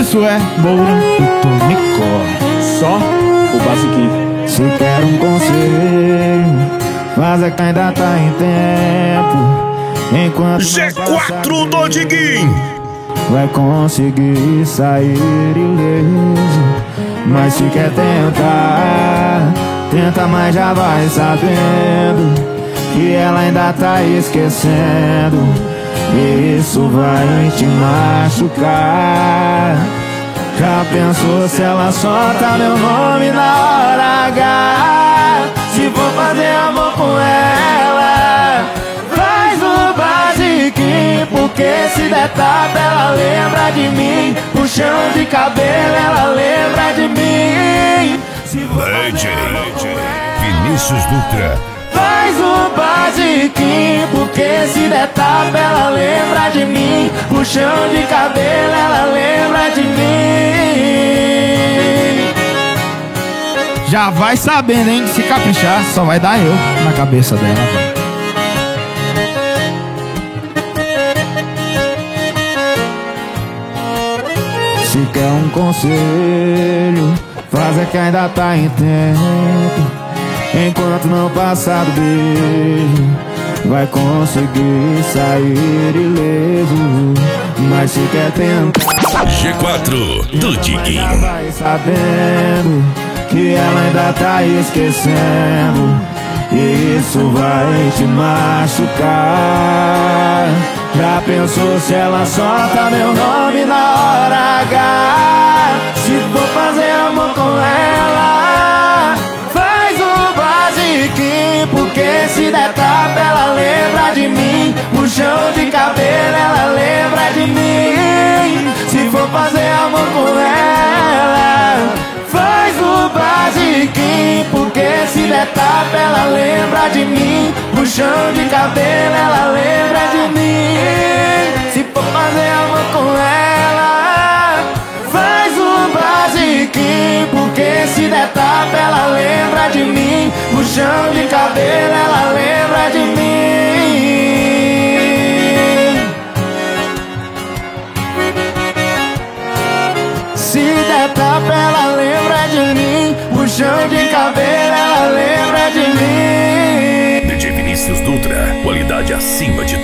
Isso é Moura e Tonicó. Só o basiquinho. Se quer um conselho, mas é que ainda tá em tempo. Enquanto G4 do Diguinho vai conseguir sair ileso. Mas se quer tentar, tenta, mas já vai sabendo que ela ainda tá esquecendo. E isso vai te machucar. Já pensou se ela solta meu nome na hora H? Se for fazer amor com ela, faz o basiquinho, porque se der tapa ela lembra de mim. Puxão de cabelo ela lembra de mim. Se for DJ Vinícius Dutra. faz o basiquinho, porque se der tapa ela lembra de mim. Puxão de cabelo ela lembra de mim. Já vai sabendo, hein? Se caprichar, só vai dar eu na cabeça dela. Se quer um conselho, faz é que ainda tá em tempo. Enquanto não passar do beijo, vai conseguir sair ileso. Mas se quer tentar, G4 do Diguinho. vai sabendo que ela ainda tá esquecendo. E isso vai te machucar. Já pensou se ela solta meu nome na hora H? Se for fazer amor com ela, faz o basiquinho, porque se der tapa ela lembra de mim. Puxão de cabelo ela lembra de mim. Se for fazer amor com ela, faz o basiquinho, porque se der tapa ela lembra de mim. Puxão de cabelo ela lembra de mim. Se for fazer amor com ela, faz o basiquinho, porque se der tapa ela lembra de mim. Puxão de cabelo ela lembra de mim. Se der tapa ela lembra de mim. Puxão de cabelo ela lembra de mim. DJ Vinícius Dutra, qualidade acima de